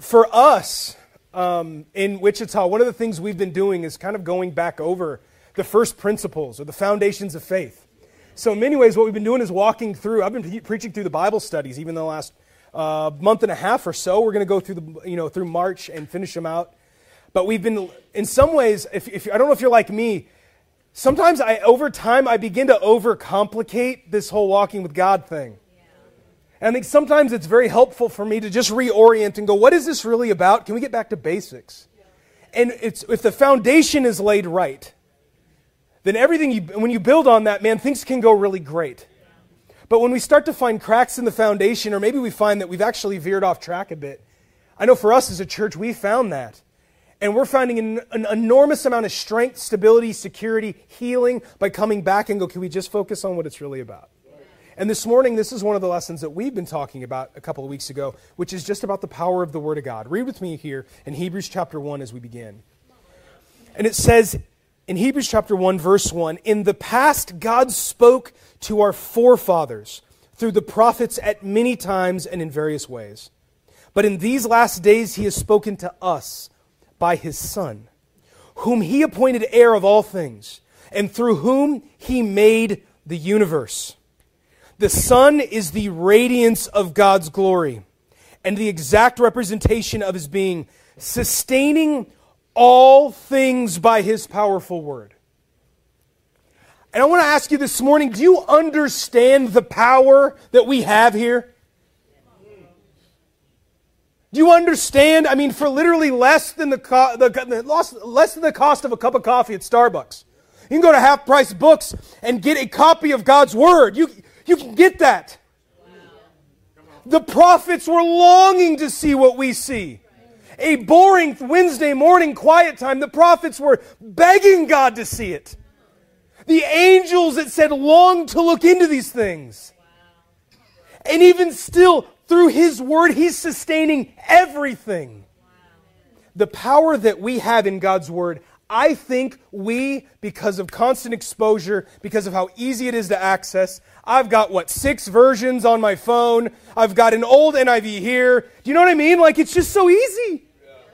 for us in Wichita, one of the things we've been doing is kind of going back over the first principles or the foundations of faith. So in many ways, what we've been doing is walking through. I've been preaching through the Bible studies even the last month and a half or so. We're going to go through through March and finish them out. But we've been, in some ways, if I don't know if you're like me, sometimes over time I begin to overcomplicate this whole walking with God thing. And I think sometimes it's very helpful for me to just reorient and go, what is this really about? Can we get back to basics? And if the foundation is laid right, then when you build on that, man, things can go really great. But when we start to find cracks in the foundation, or maybe we find that we've actually veered off track a bit, I know for us as a church, we found that. And we're finding an enormous amount of strength, stability, security, healing by coming back and go, can we just focus on what it's really about? And this morning, this is one of the lessons that we've been talking about a couple of weeks ago, which is just about the power of the Word of God. Read with me here in Hebrews chapter 1 as we begin. And it says in Hebrews chapter 1, verse 1, "In the past God spoke to our forefathers through the prophets at many times and in various ways. But in these last days He has spoken to us by His Son, whom He appointed heir of all things, and through whom He made the universe. The Son is the radiance of God's glory and the exact representation of His being, sustaining all things by His powerful word." And I want to ask you this morning, do you understand the power that we have here? Do you understand? I mean, for literally less than the cost of a cup of coffee at Starbucks, you can go to Half Price Books and get a copy of God's Word. You can get that. The prophets were longing to see what we see. A boring Wednesday morning quiet time, the prophets were begging God to see it. The angels, it said, longed to look into these things. And even still, through His Word, He's sustaining everything. The power that we have in God's Word, I think because of constant exposure, because of how easy it is to access, I've got, 6 versions on my phone. I've got an old NIV here. Do you know what I mean? Like, it's just so easy.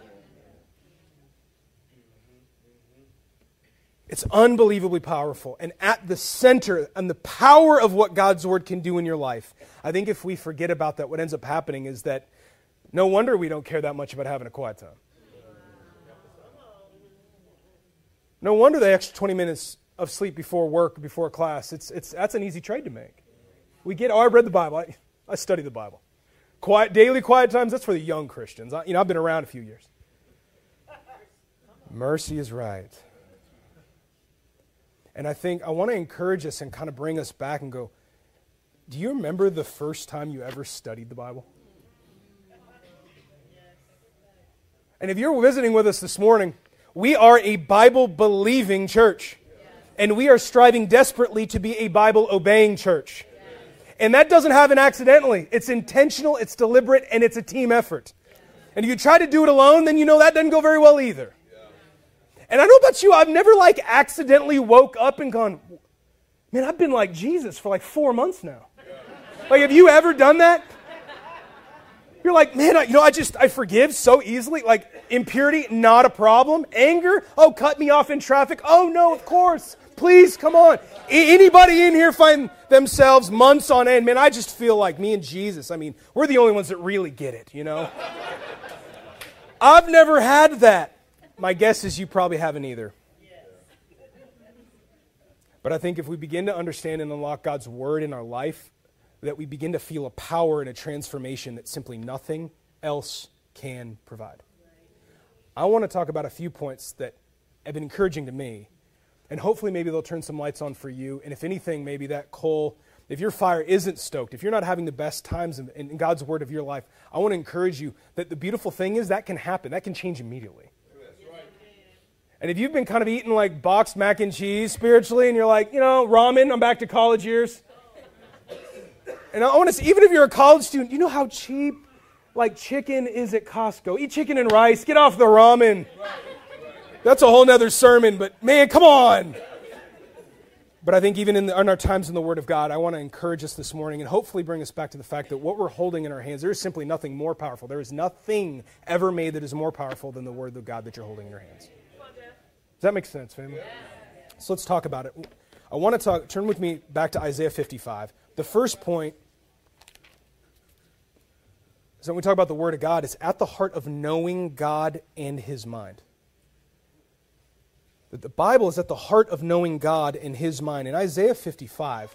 It's unbelievably powerful. And at the center and the power of what God's Word can do in your life, I think if we forget about that, what ends up happening is that no wonder we don't care that much about having a quiet time. No wonder the extra 20 minutes of sleep before work, before class, that's an easy trade to make. We get, I've read the Bible. I study the Bible. Daily quiet times, that's for the young Christians. I've been around a few years. Mercy is right. And I think I want to encourage us and kind of bring us back and go, do you remember the first time you ever studied the Bible? And if you're visiting with us this morning, we are a Bible-believing church. And we are striving desperately to be a Bible-obeying church. And that doesn't happen accidentally. It's intentional, it's deliberate, and it's a team effort. And if you try to do it alone, then you know that doesn't go very well either. And I know about you, I've never accidentally woke up and gone, man, I've been like Jesus for 4 months now. Have you ever done that? You're like, man, I forgive so easily. Impurity, not a problem. Anger, oh, cut me off in traffic. Oh, no, of course. Please, come on. Anybody in here find themselves months on end? Man, I just feel like me and Jesus, we're the only ones that really get it, I've never had that. My guess is you probably haven't either. But I think if we begin to understand and unlock God's Word in our life, that we begin to feel a power and a transformation that simply nothing else can provide. I want to talk about a few points that have been encouraging to me, and hopefully maybe they'll turn some lights on for you, and if anything, maybe that coal, if your fire isn't stoked, if you're not having the best times in God's Word of your life, I want to encourage you that the beautiful thing is that can happen. That can change immediately. And if you've been kind of eating boxed mac and cheese spiritually, and you're ramen, I'm back to college years. And I want to say, even if you're a college student, you know how cheap chicken is at Costco. Eat chicken and rice. Get off the ramen. That's a whole nother sermon, but man, come on. But I think even in our times in the Word of God, I want to encourage us this morning and hopefully bring us back to the fact that what we're holding in our hands, there is simply nothing more powerful. There is nothing ever made that is more powerful than the Word of God that you're holding in your hands. Does that make sense, family? So let's talk about it. I want to turn with me back to Isaiah 55. The first point is when we talk about the Word of God, it's at the heart of knowing God and His mind. That the Bible is at the heart of knowing God and His mind. In Isaiah 55,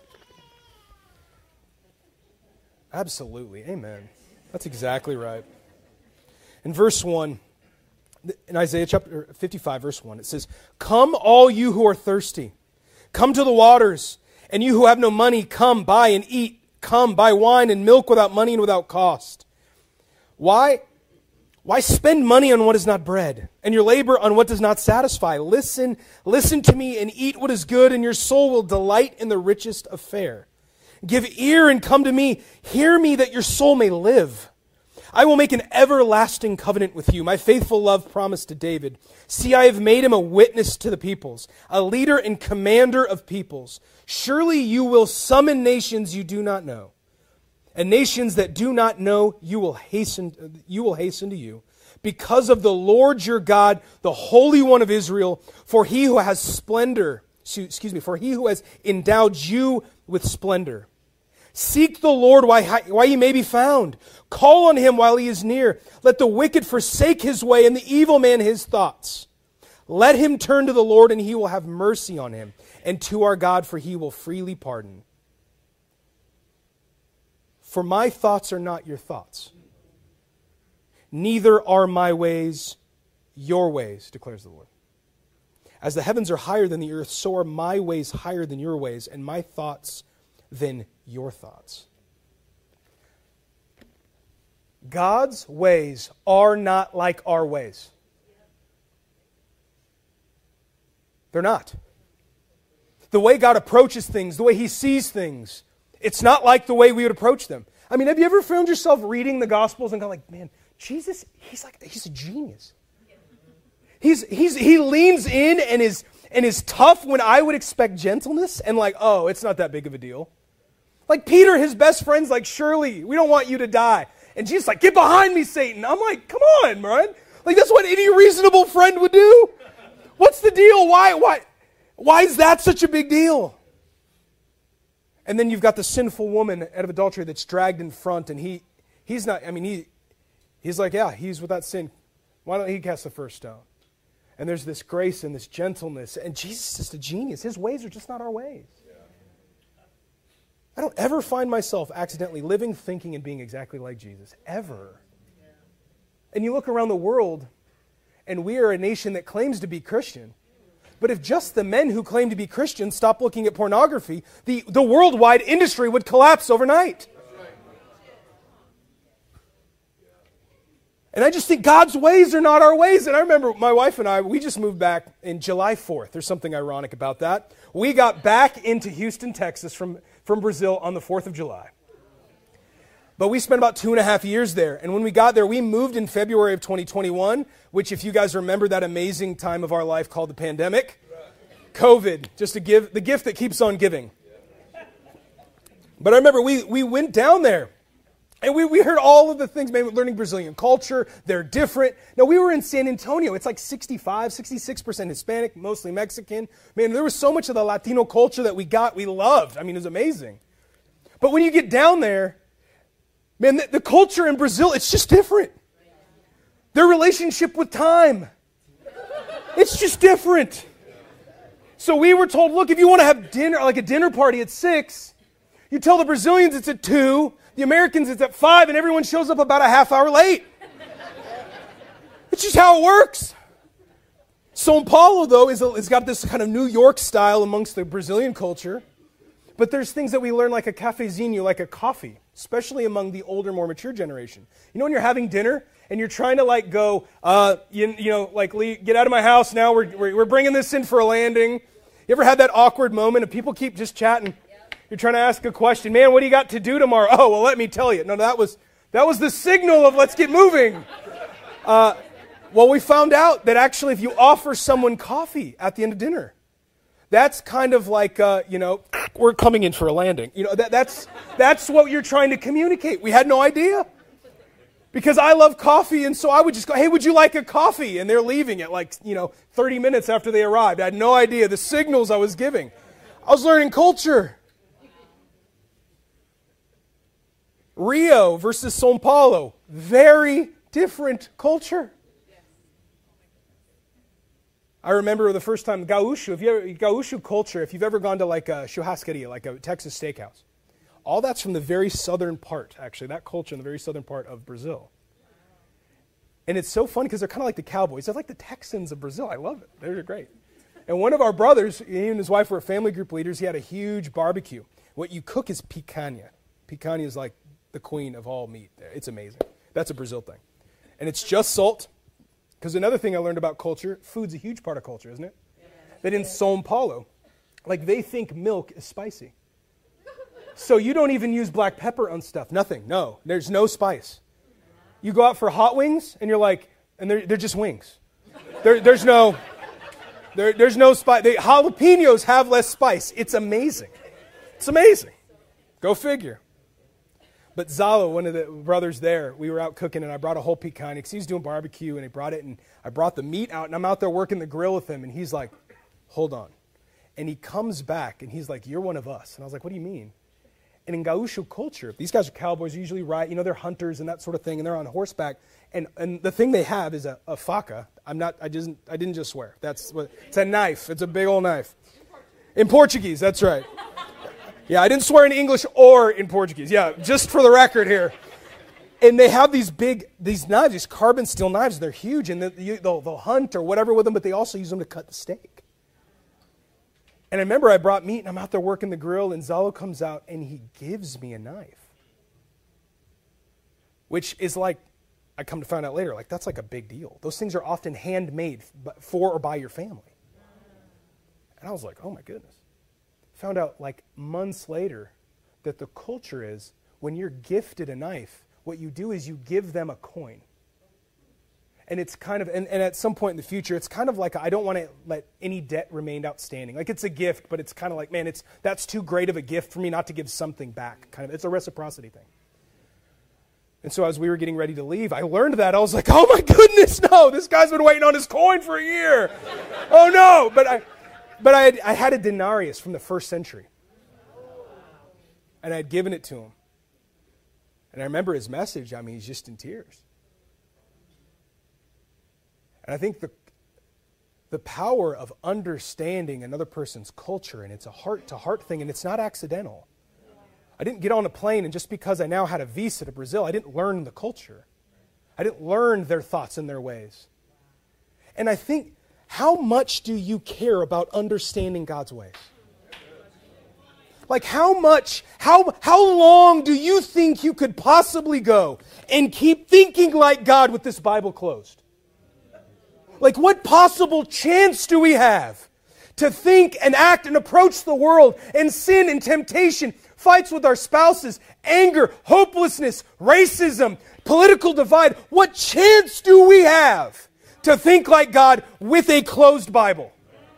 absolutely, amen. That's exactly right. In verse 1, in Isaiah chapter 55, verse 1, it says, "Come all you who are thirsty, come to the waters, and you who have no money, come, buy and eat. Come, buy wine and milk without money and without cost. Why spend money on what is not bread, and your labor on what does not satisfy? Listen to me and eat what is good, and your soul will delight in the richest of fare. Give ear and come to me. Hear me that your soul may live. I will make an everlasting covenant with you, my faithful love promised to David. See, I have made him a witness to the peoples, a leader and commander of peoples. Surely you will summon nations you do not know. And nations that do not know, you will hasten to you. Because of the Lord your God, the Holy One of Israel, for he who has endowed you with splendor. Seek the Lord while he may be found. Call on him while he is near. Let the wicked forsake his way and the evil man his thoughts. Let him turn to the Lord and he will have mercy on him, and to our God, for he will freely pardon. For my thoughts are not your thoughts. Neither are my ways your ways, declares the Lord. As the heavens are higher than the earth, so are my ways higher than your ways, and my thoughts than your thoughts. God's ways are not like our ways. They're not. The way God approaches things, the way He sees things, it's not like the way we would approach them. I mean, have you ever found yourself reading the Gospels and gone like, man, Jesus, he's a genius. He leans in and is tough when I would expect gentleness, and like, oh, it's not that big of a deal. Like Peter, his best friend's like, surely we don't want you to die. And Jesus like, get behind me, Satan. I'm like, come on, man. Like that's what any reasonable friend would do. What's the deal? Why is that such a big deal? And then you've got the sinful woman out of adultery that's dragged in front, and he's not, I mean, he's like, yeah, he's without sin. Why don't he cast the first stone? And there's this grace and this gentleness, and Jesus is just a genius. His ways are just not our ways. I don't ever find myself accidentally living, thinking, and being exactly like Jesus. Ever. And you look around the world, and we are a nation that claims to be Christian. But if just the men who claim to be Christians stop looking at pornography, the worldwide industry would collapse overnight. And I just think God's ways are not our ways. And I remember my wife and I, we just moved back in July 4th. There's something ironic about that. We got back into Houston, Texas from Brazil on the 4th of July. But we spent about 2.5 years there. And when we got there, we moved in February of 2021, which if you guys remember that amazing time of our life called the pandemic, COVID, just to give the gift that keeps on giving. But I remember we went down there. And we heard all of the things, maybe learning Brazilian culture, they're different. Now, we were in San Antonio. It's like 66% Hispanic, mostly Mexican. Man, there was so much of the Latino culture that we loved. I mean, it was amazing. But when you get down there, man, the culture in Brazil, it's just different. Their relationship with time, it's just different. So we were told, look, if you want to have dinner, like a dinner party at 6, you tell the Brazilians it's at 2, the Americans it's at 5, and everyone shows up about a half hour late. It's just how it works. São Paulo, though, is got this kind of New York style amongst the Brazilian culture. But there's things that we learn like a cafezinho, like a coffee, especially among the older, more mature generation. You know when you're having dinner and you're trying to like go, get out of my house now, we're bringing this in for a landing. You ever had that awkward moment of people keep just chatting? You're trying to ask a question. Man, what do you got to do tomorrow? Oh, well, let me tell you. No, that was the signal of let's get moving. Well, we found out that actually if you offer someone coffee at the end of dinner, That's kind of like, we're coming in for a landing. That's what you're trying to communicate. We had no idea. Because I love coffee, and so I would just go, hey, would you like a coffee? And they're leaving at 30 minutes after they arrived. I had no idea the signals I was giving. I was learning culture. Rio versus São Paulo. Very different culture. I remember the first time, Gaúcho culture, if you've ever gone to like a churrascaria, like a Texas steakhouse, all that's from the very southern part, actually, that culture in the very southern part of Brazil. And it's so funny because they're kind of like the cowboys. They're like the Texans of Brazil. I love it. They're great. And one of our brothers, he and his wife were family group leaders. He had a huge barbecue. What you cook is picanha. Picanha is like the queen of all meat. It's amazing. That's a Brazil thing. And it's just salt. Because another thing I learned about culture, food's a huge part of culture, isn't it? Yeah. That in São Paulo, they think milk is spicy. So you don't even use black pepper on stuff. Nothing. No. There's no spice. You go out for hot wings, and you're like, and they're just wings. There's no spice. Jalapenos have less spice. It's amazing. It's amazing. Go figure. But Zalo, one of the brothers there, we were out cooking, and I brought a whole picanha because he's doing barbecue, and he brought it, and I brought the meat out, and I'm out there working the grill with him, and he's like, hold on. And he comes back, and he's like, you're one of us. And I was like, what do you mean? And in Gaúcho culture, these guys are cowboys, usually ride, they're hunters and that sort of thing, and they're on horseback. And the thing they have is a faca. I didn't just swear. It's a knife. It's a big old knife. In Portuguese, that's right. Yeah, I didn't swear in English or in Portuguese. Yeah, just for the record here. And they have these knives, these carbon steel knives. They're huge, and they'll hunt or whatever with them, but they also use them to cut the steak. And I remember I brought meat, and I'm out there working the grill, and Zalo comes out, and he gives me a knife. Which is like, I come to find out later, that's like a big deal. Those things are often handmade for or by your family. And I was like, oh my goodness. Found out months later that the culture is when you're gifted a knife, what you do is you give them a coin. And it's kind of, and at some point in the future, it's kind of like, I don't want to let any debt remain outstanding. It's a gift, but it's kind of like, man, that's too great of a gift for me not to give something back. It's a reciprocity thing. And so as we were getting ready to leave, I learned that. I was like, oh my goodness, no, this guy's been waiting on his coin for a year. Oh no, but I had a denarius from the first century. And I had given it to him. And I remember his message, he's just in tears. And I think the power of understanding another person's culture, and it's a heart-to-heart thing, and it's not accidental. I didn't get on a plane, and just because I now had a visa to Brazil, I didn't learn the culture. I didn't learn their thoughts and their ways. And I think, how much do you care about understanding God's ways? How long do you think you could possibly go and keep thinking like God with this Bible closed? What possible chance do we have to think and act and approach the world and sin and temptation, fights with our spouses, anger, hopelessness, racism, political divide? What chance do we have to think like God with a closed Bible?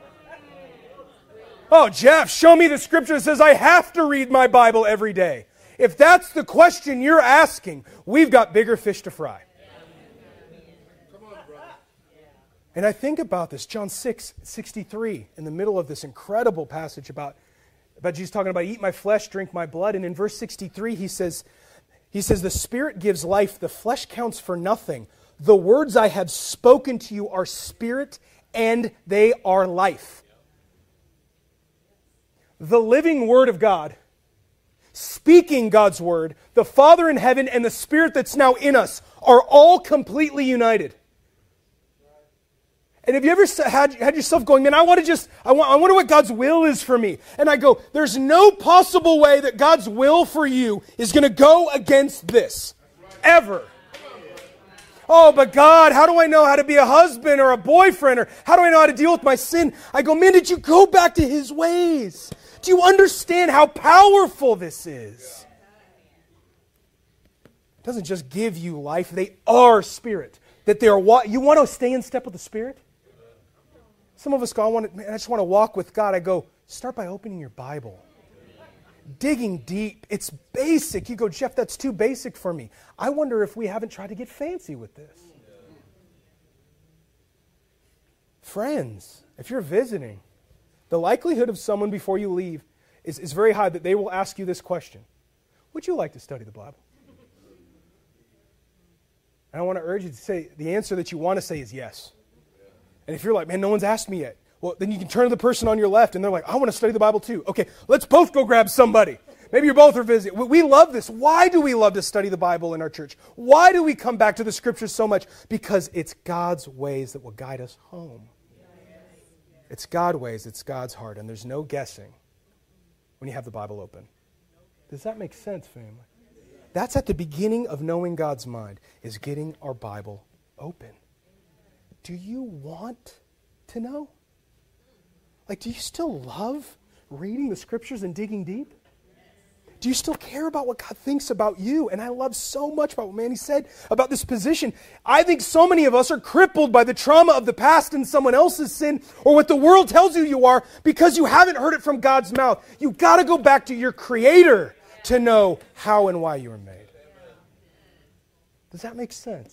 Oh, Jeff, show me the scripture that says I have to read my Bible every day. If that's the question you're asking, we've got bigger fish to fry. And I think about this, John 6:63, in the middle of this incredible passage about Jesus talking about eat my flesh, drink my blood. And in verse 63, he says, the Spirit gives life, the flesh counts for nothing. The words I have spoken to you are spirit and they are life. The living Word of God, speaking God's Word, the Father in heaven and the Spirit that's now in us are all completely united. And have you ever had yourself going, man, I wonder what God's will is for me. And I go, there's no possible way that God's will for you is going to go against this. Ever. Oh, but God, how do I know how to be a husband or a boyfriend? Or how do I know how to deal with my sin? I go, man, did you go back to His ways? Do you understand how powerful this is? It doesn't just give you life. They are spirit. That they are what? You want to stay in step with the Spirit? Some of us go, I just want to walk with God. I go, start by opening your Bible. Digging deep. It's basic. You go, Jeff, that's too basic for me. I wonder if we haven't tried to get fancy with this. Friends, if you're visiting, the likelihood of someone before you leave is very high that they will ask you this question. Would you like to study the Bible? And I want to urge you to say, the answer that you want to say is yes. And if you're like, man, no one's asked me yet. Well, then you can turn to the person on your left and they're like, I want to study the Bible too. Okay, let's both go grab somebody. Maybe you both are visiting. We love this. Why do we love to study the Bible in our church? Why do we come back to the Scriptures so much? Because it's God's ways that will guide us home. It's God's ways, it's God's heart, and there's no guessing when you have the Bible open. Does that make sense, family? That's at the beginning of knowing God's mind, is getting our Bible open. Do you want to know? Like, do you still love reading the Scriptures and digging deep? Do you still care about what God thinks about you? And I love so much about what Manny said about this position. I think so many of us are crippled by the trauma of the past and someone else's sin or what the world tells you you are because you haven't heard it from God's mouth. You've got to go back to your Creator to know how and why you were made. Does that make sense?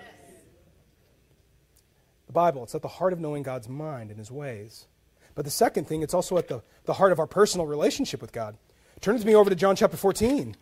The Bible, it's at the heart of knowing God's mind and His ways. But the second thing, it's also at the heart of our personal relationship with God. Turn with me over to John chapter 14.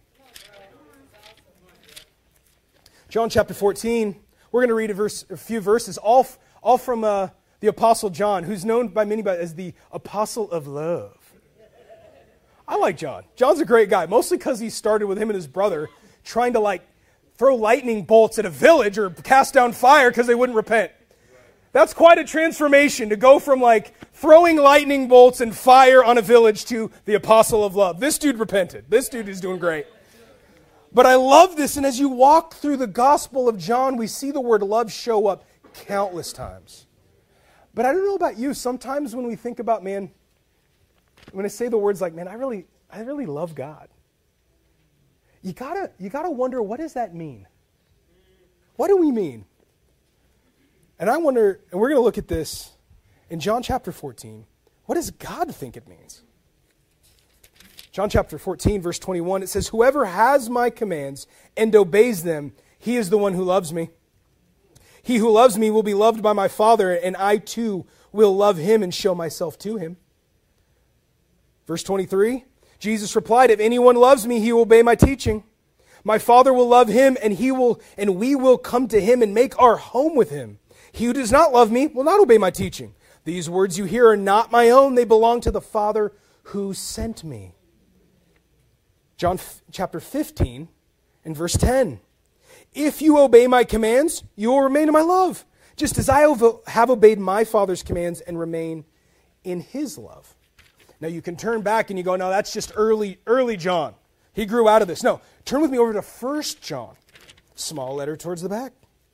John chapter 14. We're going to read a few verses, all from the Apostle John, who's known by many as the Apostle of Love. I like John. John's a great guy, mostly because he started with him and his brother trying to throw lightning bolts at a village or cast down fire because they wouldn't repent. That's quite a transformation to go from throwing lightning bolts and fire on a village to the Apostle of Love. This dude repented. This dude is doing great. But I love this, and as you walk through the Gospel of John, we see the word love show up countless times. But I don't know about you, sometimes when we think about, man, when I say the words like, man, I really love God, you gotta wonder, what does that mean? What do we mean? And I wonder, and we're going to look at this in John chapter 14. What does God think it means? John chapter 14, verse 21, it says, whoever has my commands and obeys them, he is the one who loves me. He who loves me will be loved by my Father, and I too will love him and show myself to him. Verse 23, Jesus replied, if anyone loves me, he will obey my teaching. My Father will love him, and we will come to him and make our home with him. He who does not love me will not obey my teaching. These words you hear are not my own. They belong to the Father who sent me. John chapter 15 and verse 10. If you obey my commands, you will remain in my love, just as I have obeyed my Father's commands and remain in his love. Now you can turn back and you go, no, that's just early John. He grew out of this. No, turn with me over to 1 John. Small letter towards the back.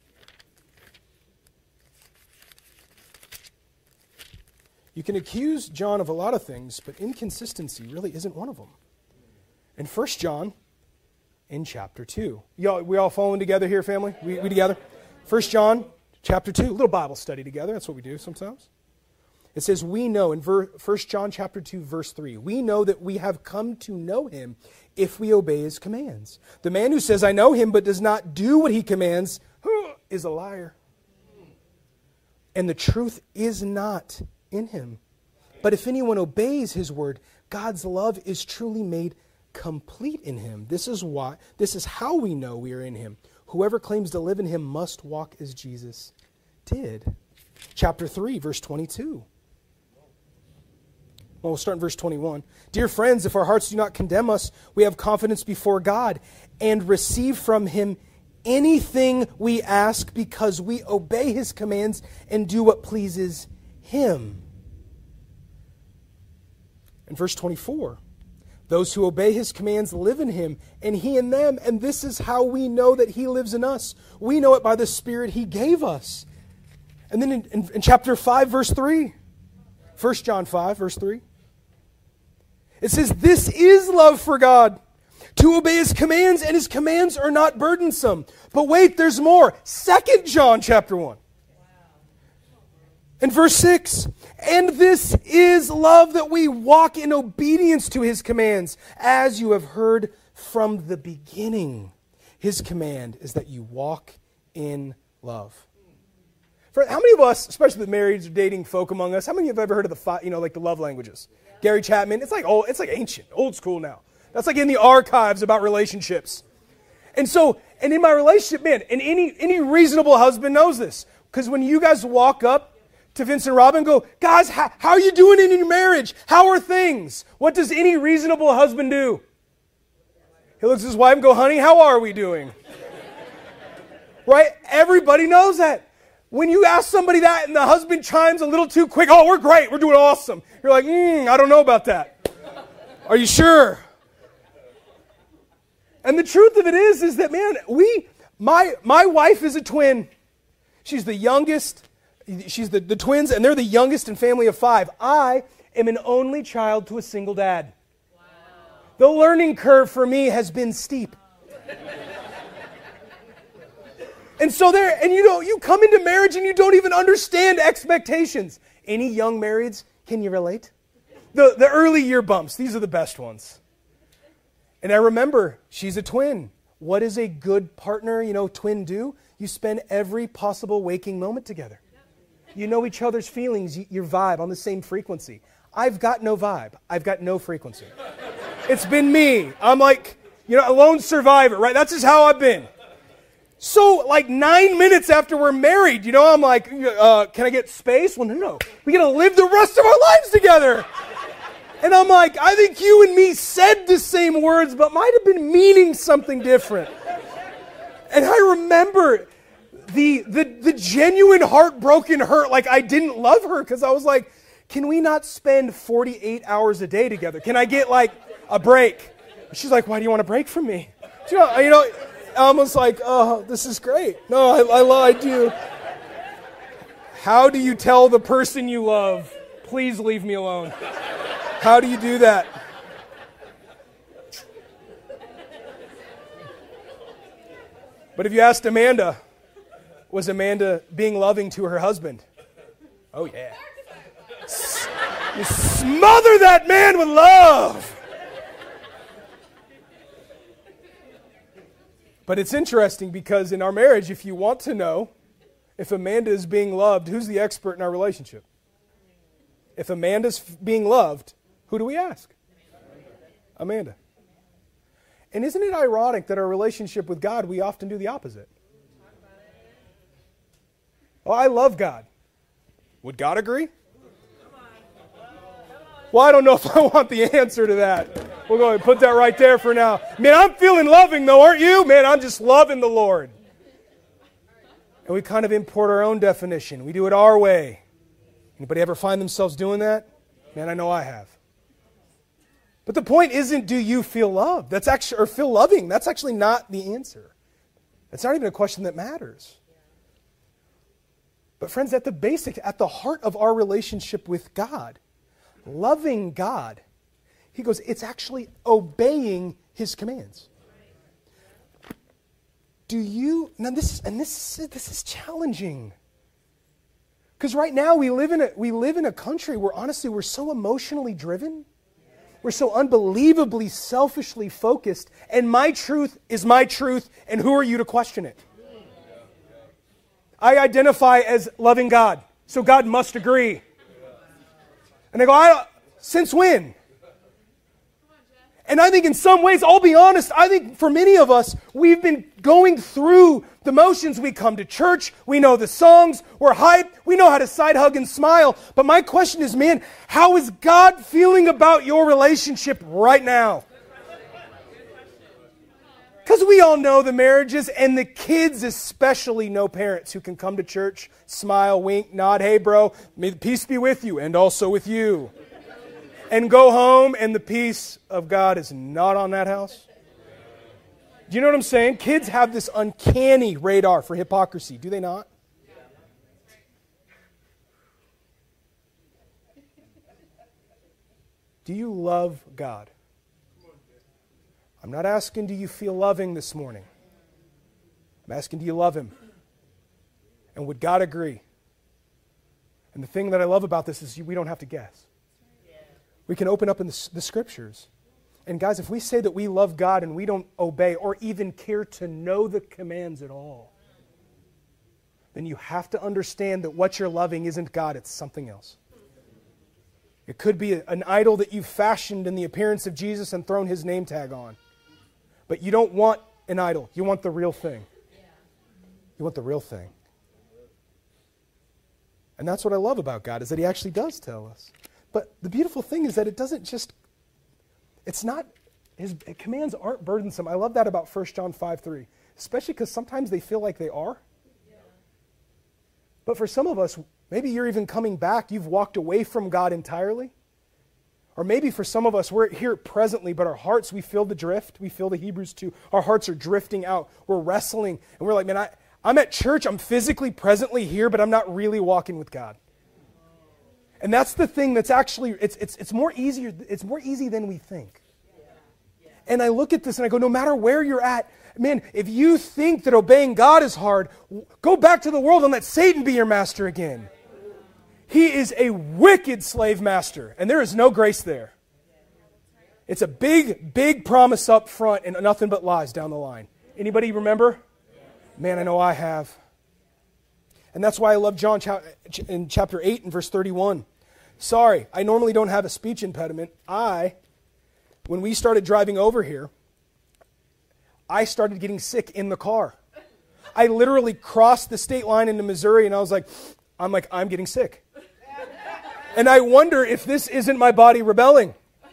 You can accuse John of a lot of things, but inconsistency really isn't one of them. In 1 John, in chapter 2. We all following together here, family? We together? 1 John, chapter 2. A little Bible study together. That's what we do sometimes. It says, we know, in 1 John chapter 2, verse 3, we know that we have come to know him if we obey his commands. The man who says, I know him, but does not do what he commands, is a liar. And the truth is not in him. But if anyone obeys his word, God's love is truly made complete in him. This is how we know we are in him. Whoever claims to live in him must walk as Jesus did. Chapter 3, verse 22. Well, we'll start in verse 21. Dear friends, if our hearts do not condemn us, we have confidence before God and receive from him anything we ask because we obey his commands and do what pleases him. In verse 24, those who obey his commands live in him, and he in them, and this is how we know that he lives in us. We know it by the Spirit he gave us. And then in chapter 5, verse 3, 1 John 5, verse 3, it says, this is love for God, to obey his commands, and his commands are not burdensome. But wait, there's more. 2 John chapter 1. And verse 6, and this is love, that we walk in obedience to his commands, as you have heard from the beginning. His command is that you walk in love. How many of us, especially the married or dating folk among us, how many have ever heard of the love languages? Yeah. Gary Chapman. It's like ancient, old school now. That's like in the archives about relationships. And in my relationship, man, and any reasonable husband knows this. Because when you guys walk up to Vince and Robin and go, guys, how are you doing in your marriage? How are things? What does any reasonable husband do? He looks at his wife and go, honey, how are we doing? Right? Everybody knows that. When you ask somebody that and the husband chimes a little too quick, oh, we're great, we're doing awesome. You're like, I don't know about that. Are you sure? And the truth of it is that, man, my wife is a twin. She's the youngest. She's the twins, and they're the youngest in family of 5. I am an only child to a single dad. Wow. The learning curve for me has been steep. And so you come into marriage and you don't even understand expectations. Any young marrieds, can you relate? The early year bumps, these are the best ones. And I remember, she's a twin. What does a good partner, twin do? You spend every possible waking moment together. You know each other's feelings, your vibe on the same frequency. I've got no vibe. I've got no frequency. It's been me. I'm like, a lone survivor, right? That's just how I've been. So, 9 minutes after we're married, I'm like, can I get space? Well, no. We got to live the rest of our lives together. And I'm like, I think you and me said the same words, but might have been meaning something different. And I remember the genuine heartbroken hurt, like I didn't love her, because I was like, can we not spend 48 hours a day together? Can I get a break? She's like, why do you want a break from me? I almost like, oh, this is great. No, I do. How do you tell the person you love, please leave me alone? How do you do that? But if you asked Amanda, was Amanda being loving to her husband? Oh, yeah. You smother that man with love. But it's interesting because in our marriage, if you want to know if Amanda is being loved, who's the expert in our relationship? If Amanda's being loved, who do we ask? Amanda. And isn't it ironic that our relationship with God, we often do the opposite? Oh, I love God. Would God agree? Well, I don't know if I want the answer to that. We'll go ahead and put that right there for now. Man, I'm feeling loving though, aren't you? Man, I'm just loving the Lord. And we kind of import our own definition. We do it our way. Anybody ever find themselves doing that? Man, I know I have. But the point isn't, do you feel loved? Or feel loving. That's actually not the answer. It's not even a question that matters. But friends, at the heart of our relationship with God, loving God, he goes, it's actually obeying his commands. Now this is challenging. Because right now we live in a country where honestly we're so emotionally driven. We're so unbelievably selfishly focused, and my truth is my truth, and who are you to question it? I identify as loving God, so God must agree. And they go, since when? And I think in some ways, I'll be honest, I think for many of us, we've been going through the motions. We come to church, we know the songs, we're hyped, we know how to side hug and smile. But my question is, man, how is God feeling about your relationship right now? Because we all know the marriages, and the kids especially know parents who can come to church, smile, wink, nod, hey bro, may the peace be with you and also with you. And go home and the peace of God is not on that house. Do you know what I'm saying? Kids have this uncanny radar for hypocrisy, do they not? Do you love God? I'm not asking, do you feel loving this morning? I'm asking, do you love him? And would God agree? And the thing that I love about this is we don't have to guess. We can open up in the scriptures. And guys, if we say that we love God and we don't obey or even care to know the commands at all, then you have to understand that what you're loving isn't God, it's something else. It could be an idol that you've fashioned in the appearance of Jesus and thrown his name tag on. But you don't want an idol. You want the real thing. You want the real thing. And that's what I love about God, is that he actually does tell us. But the beautiful thing is that it doesn't just, it's not, his commands aren't burdensome. I love that about 1 John 5:3, especially because sometimes they feel like they are. But for some of us, maybe you're even coming back, you've walked away from God entirely. Or maybe for some of us, we're here presently, but our hearts, we feel the drift. We feel the Hebrews 2. Our hearts are drifting out. We're wrestling. And we're like, man, I'm at church. I'm physically presently here, but I'm not really walking with God. And that's the thing that's actually, it's more easier. It's more easy than we think. And I look at this and I go, no matter where you're at, man, if you think that obeying God is hard, go back to the world and let Satan be your master again. He is a wicked slave master, and there is no grace there. It's a big, big promise up front and nothing but lies down the line. Anybody remember? Man, I know I have. And that's why I love John in chapter 8 and verse 31. Sorry, I normally don't have a speech impediment. When we started driving over here, I started getting sick in the car. I literally crossed the state line into Missouri, and I'm getting sick. And I wonder if this isn't my body rebelling.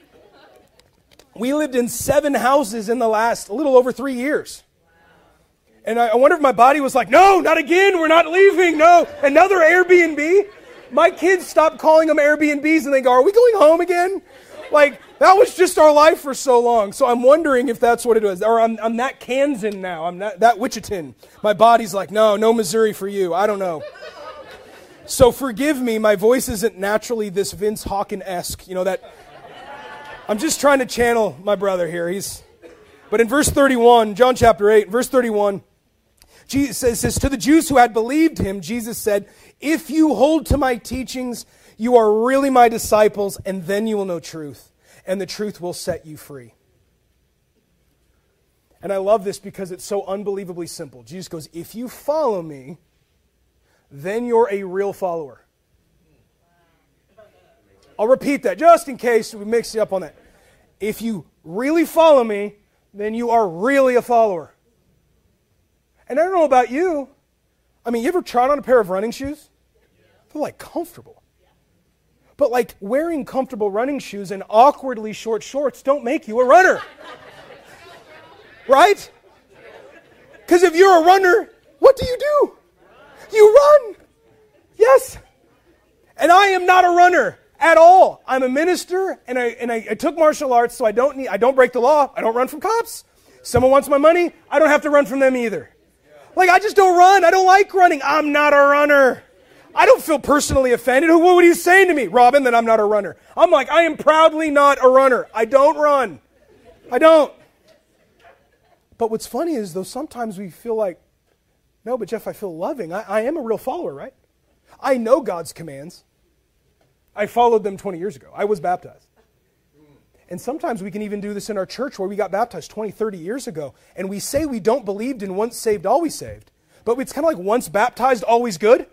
We lived in 7 houses in the last a little over 3 years. And I wonder if my body was like, no, not again, we're not leaving, no, another Airbnb. My kids stopped calling them Airbnbs and they go, are we going home again? Like, that was just our life for so long. So I'm wondering if that's what it was. Or I'm that Kansan now, I'm that Wichitan. My body's like, no Missouri for you, I don't know. So forgive me, my voice isn't naturally this Vince Hawken-esque, that I'm just trying to channel my brother here. But in verse 31, John chapter 8, verse 31, Jesus says, to the Jews who had believed him, Jesus said, if you hold to my teachings, you are really my disciples, and then you will know truth, and the truth will set you free. And I love this because it's so unbelievably simple. Jesus goes, if you follow me, then you're a real follower. I'll repeat that just in case we mix you up on that. If you really follow me, then you are really a follower. And I don't know about you. You ever tried on a pair of running shoes? They're comfortable. But wearing comfortable running shoes and awkwardly short shorts don't make you a runner. Right? Because if you're a runner, what do? You run. Yes. And I am not a runner at all. I'm a minister, and I took martial arts, so I don't break the law. I don't run from cops. Someone wants my money, I don't have to run from them either. I just don't run. I don't like running. I'm not a runner. I don't feel personally offended. What are you saying to me, Robin, that I'm not a runner? I'm I am proudly not a runner. I don't run. I don't. But what's funny is, though, sometimes we feel like, no, but Jeff, I feel loving. I am a real follower, right? I know God's commands. I followed them 20 years ago. I was baptized. And sometimes we can even do this in our church where we got baptized 20, 30 years ago. And we say we don't believe in once saved, always saved. But it's kind of like once baptized, always good.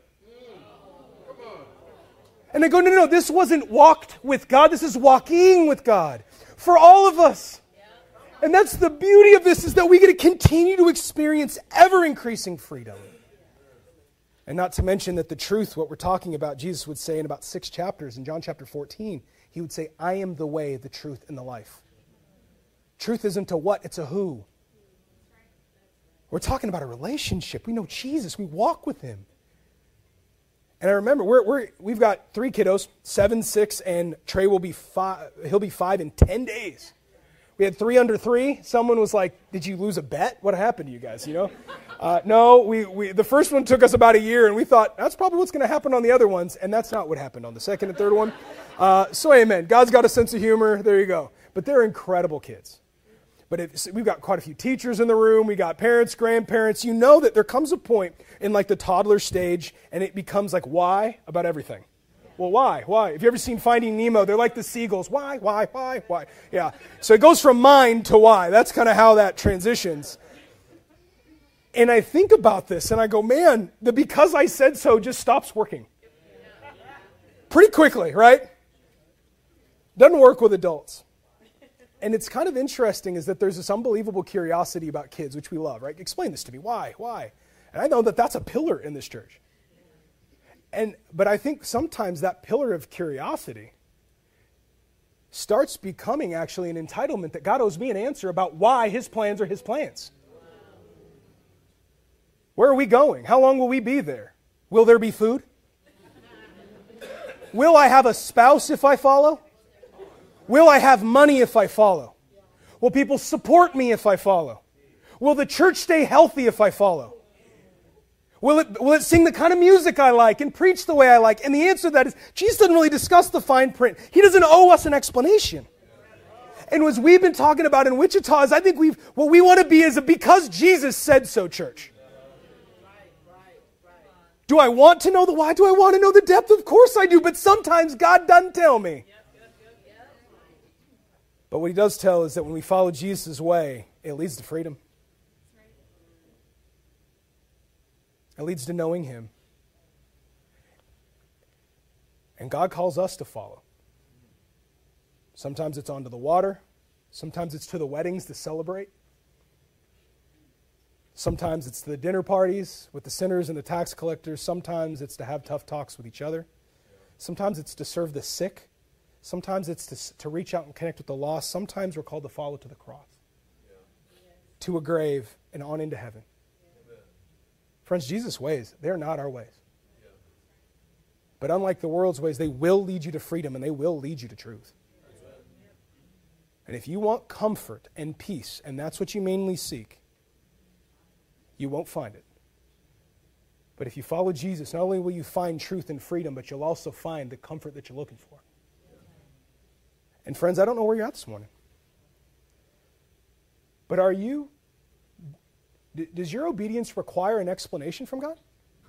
And I go, no, this wasn't walked with God. This is walking with God for all of us. And that's the beauty of this, is that we get to continue to experience ever-increasing freedom. And not to mention that the truth, what we're talking about, Jesus would say in about 6 chapters, in John chapter 14, he would say, I am the way, the truth, and the life. Truth isn't a what, it's a who. We're talking about a relationship. We know Jesus. We walk with him. And I remember, we've got 3 kiddos, 7, 6, and Trey will be 5. He'll be 5 in 10 days. We had 3 under 3. Someone was like, did you lose a bet? What happened to you guys, No, the first one took us about a year, and we thought, that's probably what's going to happen on the other ones, and that's not what happened on the second and third one. So amen. God's got a sense of humor. There you go. But they're incredible kids. But we've got quite a few teachers in the room. We got parents, grandparents. You know that there comes a point in the toddler stage, and it becomes why about everything. Well, why? Why? Have you ever seen Finding Nemo? They're like the seagulls. Why? Why? Yeah. So it goes from mind to why. That's kind of how that transitions. And I think about this and I go, man, the because I said so just stops working. Pretty quickly, right? Doesn't work with adults. And it's kind of interesting is that there's this unbelievable curiosity about kids, which we love, right? Explain this to me. Why? And I know that that's a pillar in this church. But I think sometimes that pillar of curiosity starts becoming actually an entitlement that God owes me an answer about why his plans are his plans. Where are we going? How long will we be there? Will there be food? Will I have a spouse if I follow? Will I have money if I follow? Will people support me if I follow? Will the church stay healthy if I follow? Will it sing the kind of music I like and preach the way I like? And the answer to that is, Jesus doesn't really discuss the fine print. He doesn't owe us an explanation. And as we've been talking about in Wichita is I think what we want to be is a because Jesus said so church. Do I want to know the why? Do I want to know the depth? Of course I do, but sometimes God doesn't tell me. But what he does tell is that when we follow Jesus' way, it leads to freedom. It leads to knowing him. And God calls us to follow. Sometimes it's onto the water. Sometimes it's to the weddings to celebrate. Sometimes it's to the dinner parties with the sinners and the tax collectors. Sometimes it's to have tough talks with each other. Sometimes it's to serve the sick. Sometimes it's to reach out and connect with the lost. Sometimes we're called to follow to the cross, to a grave, and on into heaven. Friends, Jesus' ways, they're not our ways. But unlike the world's ways, they will lead you to freedom and they will lead you to truth. And if you want comfort and peace, and that's what you mainly seek, you won't find it. But if you follow Jesus, not only will you find truth and freedom, but you'll also find the comfort that you're looking for. And friends, I don't know where you're at this morning. But does your obedience require an explanation from God?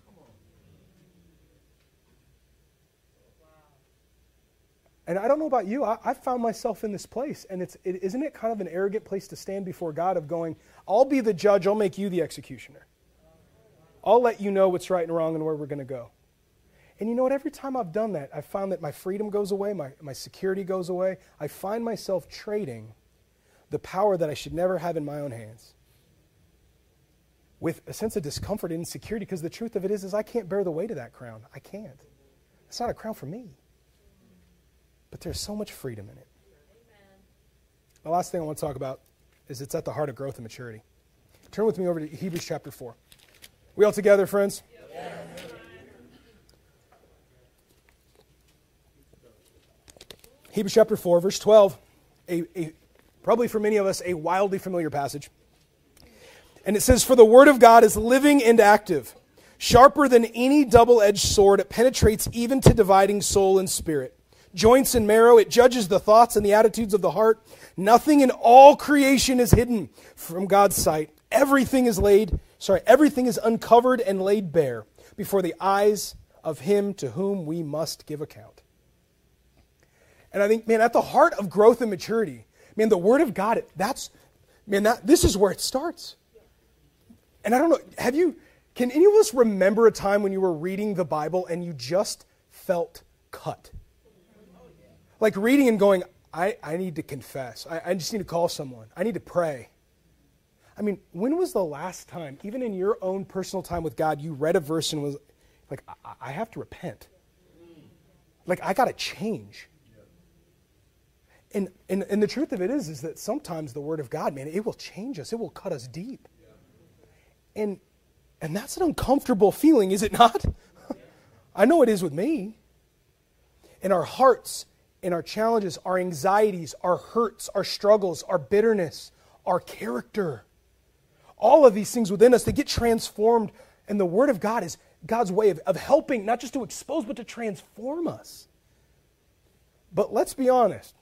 And I don't know about you, I found myself in this place, and isn't it kind of an arrogant place to stand before God of going, I'll be the judge, I'll make you the executioner. I'll let you know what's right and wrong and where we're going to go. And you know what, every time I've done that, I've found that my freedom goes away, my security goes away. I find myself trading the power that I should never have in my own hands with a sense of discomfort and insecurity, because the truth of it is I can't bear the weight of that crown. I can't. It's not a crown for me. But there's so much freedom in it. Amen. The last thing I want to talk about is it's at the heart of growth and maturity. Turn with me over to Hebrews chapter 4. We all together, friends? Yes. Hebrews chapter 4, verse 12. Probably for many of us, a wildly familiar passage. And it says, "For the word of God is living and active, sharper than any double-edged sword. It penetrates even to dividing soul and spirit, joints and marrow. It judges the thoughts and the attitudes of the heart. Nothing in all creation is hidden from God's sight. Everything is uncovered and laid bare before the eyes of him to whom we must give account." And I think, man, at the heart of growth and maturity, man, the Word of God, this is where it starts. And I don't know, can any of us remember a time when you were reading the Bible and you just felt cut? Like reading and going, I need to confess. I just need to call someone. I need to pray. I mean, when was the last time, even in your own personal time with God, you read a verse and was like, I have to repent. Like, I got to change. And the truth of it is that sometimes the Word of God, man, it will change us. It will cut us deep. And that's an uncomfortable feeling, is it not? I know it is with me. In our hearts, in our challenges, our anxieties, our hurts, our struggles, our bitterness, our character, all of these things within us, they get transformed. And the Word of God is God's way of helping, not just to expose, but to transform us. But let's be honest.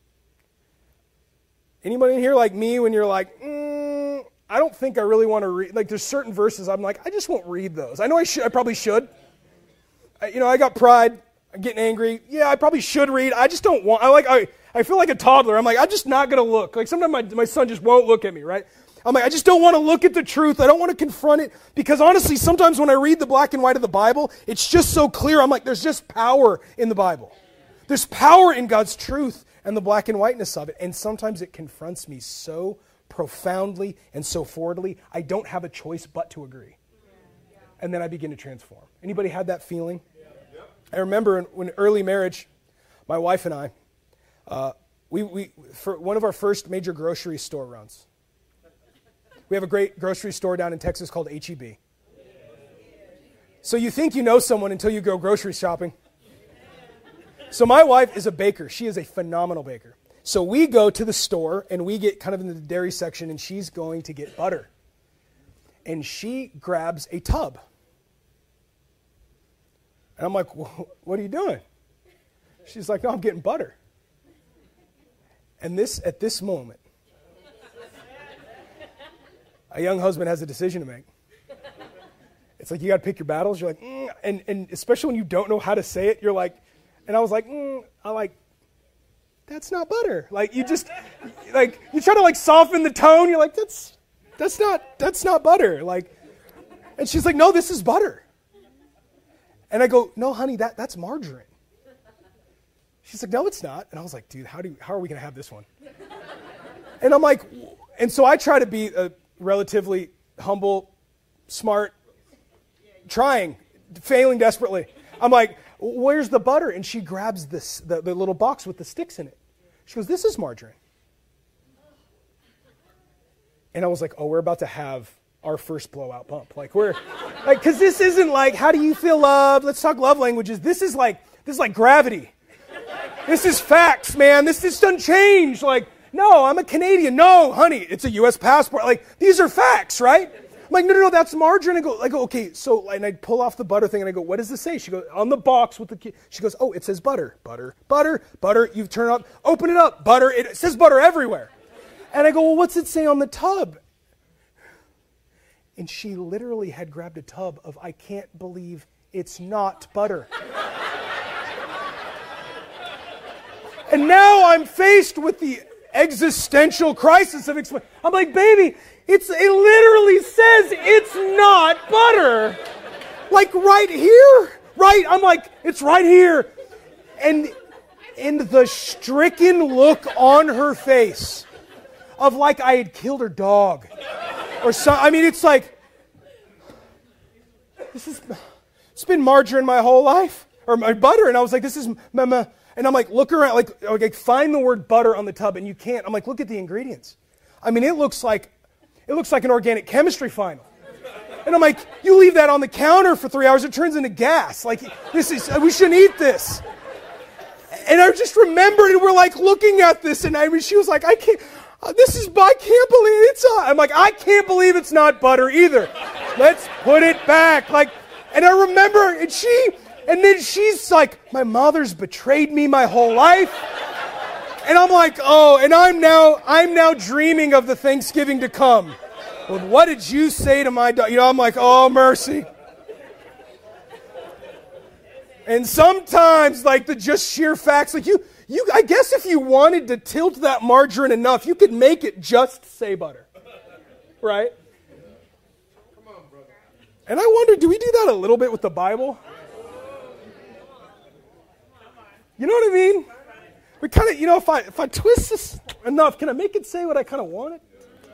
Anybody in here like me when you're like, I don't think I really want to read. Like there's certain verses I'm like, I just won't read those. I know I probably should. I got pride. I'm getting angry. Yeah, I probably should read. I just don't want, I feel like a toddler. I'm like, I'm just not going to look. Like sometimes my son just won't look at me, right? I'm like, I just don't want to look at the truth. I don't want to confront it. Because honestly, sometimes when I read the black and white of the Bible, it's just so clear. I'm like, there's just power in the Bible. There's power in God's truth and the black and whiteness of it. And sometimes it confronts me so profoundly and so forwardly, I don't have a choice but to agree. And then I begin to transform. Anybody had that feeling? I remember when early marriage, my wife and I, we for one of our first major grocery store runs. We have a great grocery store down in Texas called H-E-B. So you think you know someone until you go grocery shopping. So my wife is a baker. She is a phenomenal baker. So we go to the store and we get kind of in the dairy section and she's going to get butter. And she grabs a tub. And I'm like, what are you doing? She's like, no, I'm getting butter. And at this moment, a young husband has a decision to make. It's like you got to pick your battles. You're like, and especially when you don't know how to say it, you're like, and I was like, that's not butter. Like you just, like you try to like soften the tone. You're like, that's not butter. Like, and she's like, no, this is butter. And I go, no, honey, that's margarine. She's like, no, it's not. And I was like, dude, how are we going to have this one? And I'm like, and so I try to be a relatively humble, smart, trying, failing desperately. I'm like, where's the butter? And she grabs the little box with the sticks in it. She goes, this is margarine. And I was like, oh, we're about to have our first blowout bump. Like because this isn't like, how do you feel love? Let's talk love languages. This is like gravity. This is facts, man. This doesn't change. Like, no, I'm a Canadian. No, honey, it's a U.S. passport. Like, these are facts, right? I'm like, no, that's margarine. I go, okay, so, and I pull off the butter thing, and I go, what does this say? She goes, on the box with the, she goes, oh, it says butter. You turn up, open it up, butter. It says butter everywhere. And I go, well, what's it say on the tub? And she literally had grabbed a tub of, I can't believe it's not butter. And now I'm faced with the existential crisis of explaining. I'm like, baby, it literally says it's not butter. Like right here, right? I'm like, it's right here. And the stricken look on her face of like I had killed her dog. Or some, I mean, it's like, it's been margarine my whole life. Or my butter. And I was like, this is mama. And I'm like, look around, like find the word butter on the tub, and you can't. I'm like, look at the ingredients. I mean, it looks like an organic chemistry final. And I'm like, you leave that on the counter for 3 hours, it turns into gas. Like, we shouldn't eat this. And I just remembered, and we're like looking at this, and she was like, I can't believe it's I'm like, I can't believe it's not butter either. Let's put it back. Like, and I remember, and then she's like, my mother's betrayed me my whole life. And I'm like, oh, and I'm now dreaming of the Thanksgiving to come. Well, what did you say to my daughter? I'm like, oh, mercy. And sometimes, like the just sheer facts, like you, I guess if you wanted to tilt that margarine enough, you could make it just say butter. Right? Come on, brother. And I wonder, do we do that a little bit with the Bible? You know what I mean? We kind of, if I twist this enough, can I make it say what I kind of want it?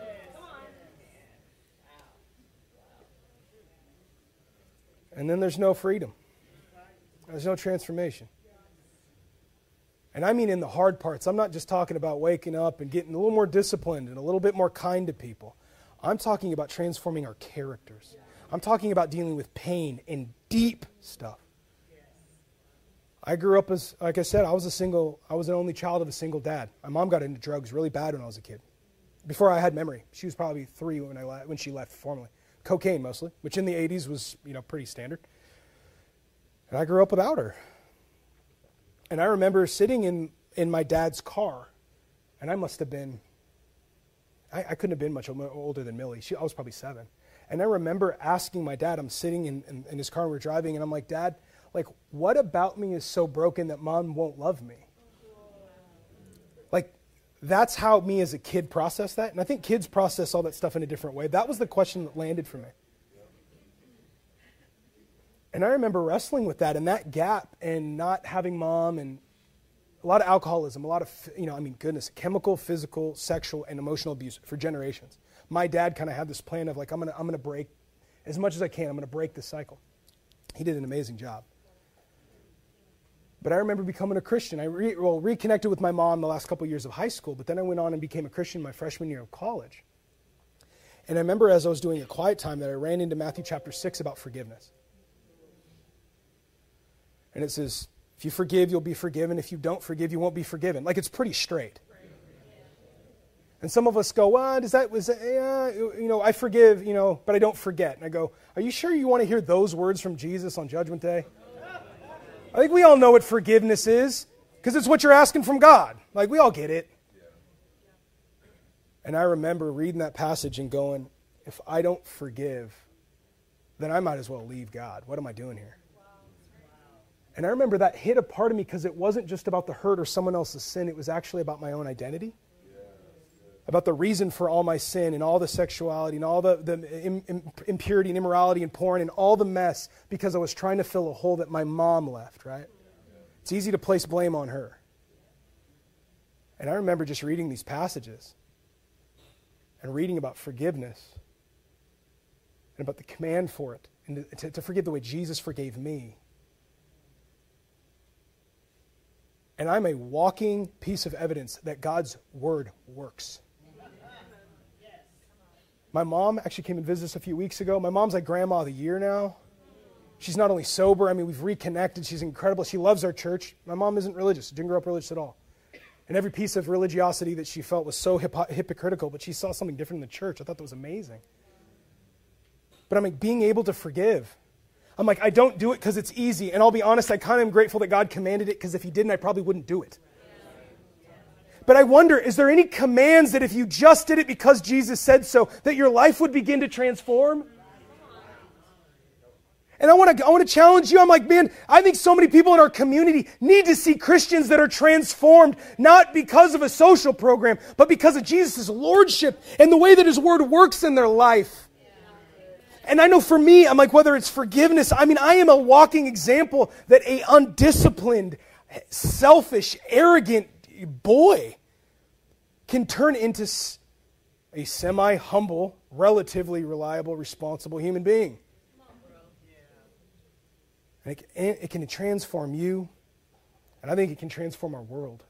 And then there's no freedom. There's no transformation. And I mean in the hard parts. I'm not just talking about waking up and getting a little more disciplined and a little bit more kind to people. I'm talking about transforming our characters. I'm talking about dealing with pain and deep stuff. I grew up as, like I said, I was an only child of a single dad. My mom got into drugs really bad when I was a kid. Before I had memory. She was probably 3 when she left formally. Cocaine mostly, which in the 80s was, pretty standard. And I grew up without her. And I remember sitting in my dad's car, and I must have been, I couldn't have been much older than Millie. I was probably 7. And I remember asking my dad, I'm sitting in his car and we're driving, and I'm like, Dad, like, what about me is so broken that mom won't love me? Like, that's how me as a kid processed that. And I think kids process all that stuff in a different way. That was the question that landed for me. And I remember wrestling with that and that gap and not having mom and a lot of alcoholism, a lot of, goodness, chemical, physical, sexual, and emotional abuse for generations. My dad kind of had this plan of like, I'm gonna break, as much as I can, I'm gonna break this cycle. He did an amazing job. But I remember becoming a Christian. I reconnected with my mom the last couple of years of high school, but then I went on and became a Christian my freshman year of college. And I remember as I was doing a quiet time that I ran into Matthew chapter 6 about forgiveness. And it says, if you forgive, you'll be forgiven. If you don't forgive, you won't be forgiven. Like, it's pretty straight. And some of us go, well, I forgive, but I don't forget. And I go, are you sure you want to hear those words from Jesus on Judgment Day? I think we all know what forgiveness is, because it's what you're asking from God. Like, we all get it. And I remember reading that passage and going, if I don't forgive, then I might as well leave God. What am I doing here? And I remember that hit a part of me because it wasn't just about the hurt or someone else's sin. It was actually about my own identity. About the reason for all my sin and all the sexuality and all the impurity and immorality and porn and all the mess because I was trying to fill a hole that my mom left, right? It's easy to place blame on her. And I remember just reading these passages and reading about forgiveness and about the command for it and to forgive the way Jesus forgave me. And I'm a walking piece of evidence that God's word works. My mom actually came and visited us a few weeks ago. My mom's like grandma of the year now. She's not only sober, we've reconnected. She's incredible. She loves our church. My mom isn't religious. Didn't grow up religious at all. And every piece of religiosity that she felt was so hypocritical, but she saw something different in the church. I thought that was amazing. But I'm like, being able to forgive. I'm like, I don't do it because it's easy. And I'll be honest, I kind of am grateful that God commanded it, because if he didn't, I probably wouldn't do it. But I wonder, is there any commands that if you just did it because Jesus said so, that your life would begin to transform? And I want to challenge you. I'm like, man, I think so many people in our community need to see Christians that are transformed, not because of a social program, but because of Jesus' lordship and the way that his word works in their life. And I know for me, I'm like, whether it's forgiveness, I am a walking example that a undisciplined, selfish, arrogant boy can turn into a semi-humble, relatively reliable, responsible human being. And it can transform you, and I think it can transform our world.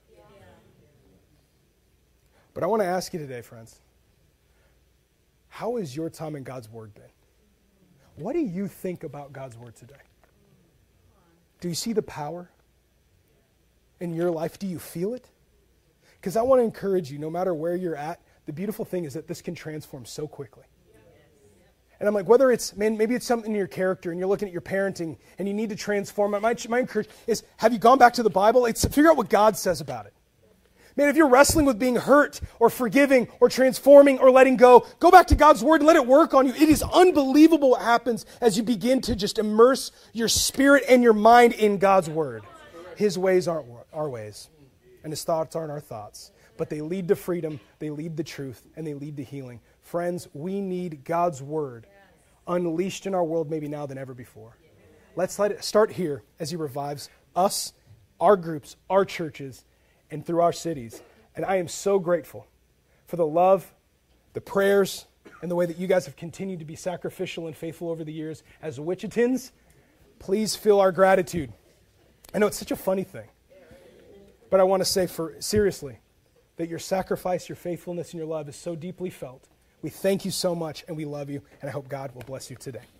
But I want to ask you today, friends, how has your time in God's word been? What do you think about God's word today? Do you see the power in your life? Do you feel it? Because I want to encourage you, no matter where you're at, the beautiful thing is that this can transform so quickly. And I'm like, whether it's, maybe it's something in your character and you're looking at your parenting and you need to transform. My encouragement is, have you gone back to the Bible? Figure out what God says about it. Man, if you're wrestling with being hurt or forgiving or transforming or letting go back to God's word and let it work on you. It is unbelievable what happens as you begin to just immerse your spirit and your mind in God's word. His ways aren't our ways, and his thoughts aren't our thoughts. But they lead to freedom, they lead to truth, and they lead to healing. Friends, we need God's word unleashed in our world maybe now than ever before. Let's let it start here as he revives us, our groups, our churches, and through our cities. And I am so grateful for the love, the prayers, and the way that you guys have continued to be sacrificial and faithful over the years. As Wichitans, please feel our gratitude. I know it's such a funny thing, but I want to say seriously, that your sacrifice, your faithfulness, and your love is so deeply felt. We thank you so much, and we love you, and I hope God will bless you today.